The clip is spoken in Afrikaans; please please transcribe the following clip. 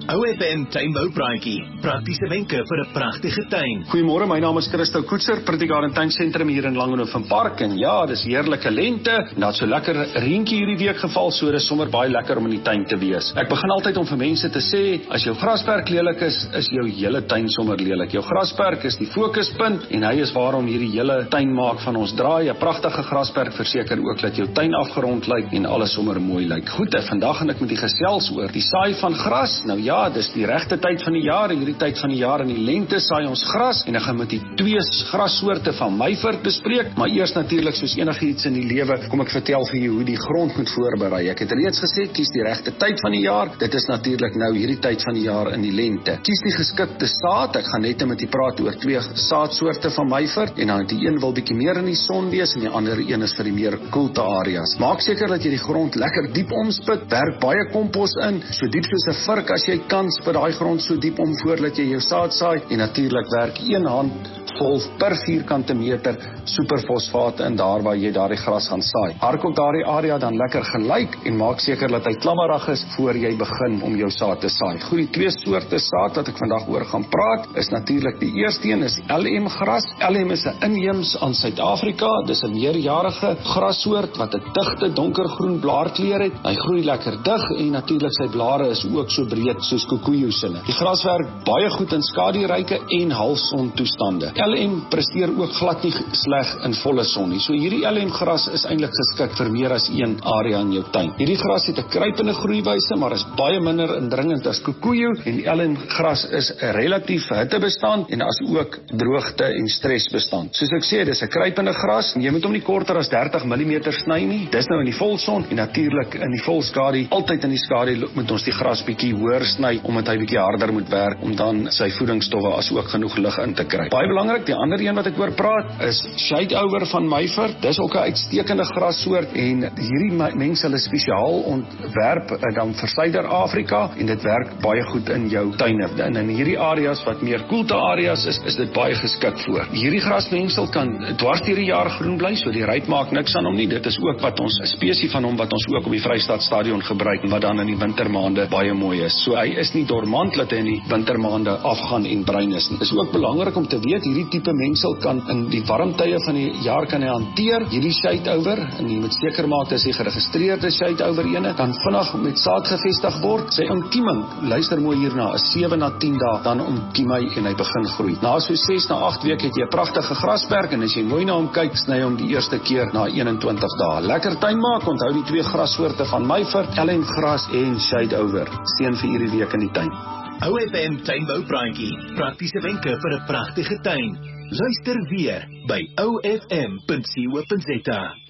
OFM tuinboupraatjie, praktiese wenke vir 'n pragtige tuin. Goeiemôre, my naam is Christo Koetser, Prettygarden Tuinsentrum hier in Langehoven Park. En ja, dis heerlike lente, en dat so lekker reentjie hierdie week geval, so dis sommer baie lekker om in die tuin te wees. Ek begin altyd om vir mense te sê, as jou grasperk lelik is jou hele tuin sommer lelik. Jou grasperk is die fokuspunt en hy is waarom hierdie hele tuin maak van ons draai. 'n Pragtige grasperk verseker ook dat jou tuin afgerond lyk en alles sommer mooi lyk. Goed, vandag gaan ek met die gesels oor die saai van gras. Nou ja, dis die regte tyd van die jaar, en hierdie tyd van die jaar in die lente saai ons gras, en ek gaan met die twee grassoorte van Myford bespreek, maar eers natuurlik soos enigiets in die lewe, kom ek vertel vir jou hoe die grond moet voorberei. Ek het reeds gesê, kies die regte tyd van die jaar, dit is natuurlik nou hierdie tyd van die jaar in die lente. Kies die geskikte saad, ek gaan net met u praat oor twee saadsoorte van Myford, en dan die een wil bietjie meer in die son wees, en die ander een is vir die meer koelte areas. Maak seker dat jy die grond lekker diep omspit, werk baie kompos in, so diep soos 'n vurk as jy kan, spit daai grond so diep om voordat jy jou saad saai, en natuurlik werk een hand vol per vierkante meter superfosfaat in daar waar jy daardie gras gaan saai. Hark daardie area dan lekker gelyk en maak seker dat hy klammerig is voor jy begin om jou saad te saai. Goed, die twee soorte saad wat ek vandag oor gaan praat, is natuurlik die eerste een is LM gras. LM is 'n inheems aan Suid-Afrika. Dis 'n meerjarige grassoort wat 'n digte donkergroen blaarkleur het. Hy groei lekker dig en natuurlik sy blare is ook so breed soos koekoejoesinne. Die gras werk baie goed in skaduryke en halfson toestande. LM presteer ook glad nie sleg in volle son nie. So hierdie LM gras is eintlik geskik vir meer as een area in jou tuin. Hierdie gras het 'n kruipende groeiwyse, maar is baie minder indringend as koekoejo, en LM gras is 'n relatief hittebestand en as ook droogte en stresbestand. Soos ek sê, dis 'n kruipende gras en jy moet hom nie korter as 30 mm sny nie. Dis nou in die volson en natuurlik in die volskadu. Altyd in die skadu moet ons die gras bietjie hoër sny omdat hy bietjie harder moet werk om dan sy voedingsstowwe as ook genoeg lig in te kry. Baie belangrik, die ander een wat ek oor praat is Shadeover van Myford. Dis ook 'n uitstekende grassoort en hierdie mense hulle spesiaal ontwerp dan vir Suider-Afrika en dit werk baie goed in jou tuine. En in hierdie areas wat meer koelte areas is dit baie geskik voor. Hierdie grasmengsel kan dwars deur die jaar groen bly, so die ryp maak niks aan hom nie. Dit is ook wat ons 'n spesie van hom wat ons ook op die Vrystaatstadion gebruik en wat dan in die wintermaande baie mooi is. So hy is nie dormant dat hy in die wintermaande afgaan en bruin is nie. Dit is ook belangrik om te weet hierdie tipe mengsel kan in die warmtye van die jaar kan hy hanteer. Hierdie Shadeover, en jy moet seker maak dat hy geregistreerde Shadeover ene kan vinnig met saad gevestig word. Sy ontkieming, luister mooi hierna, is 7 na 10 dae, dan ontkiem hy en hy begin groei. Na so 6 na 8 weke het jy 'n pragtige grasperk en as jy mooi na hom kyk, sny hom die eerste keer na 21 dae. Lekker tuin maak, onthou die twee grassoorte van Myford, LM gras en Shadeover. Seën vir hierdie week in die tuin. OFM tuinboupraatjie, praktiese wenke vir 'n pragtige tuin. Luister weer by ofm.co.za.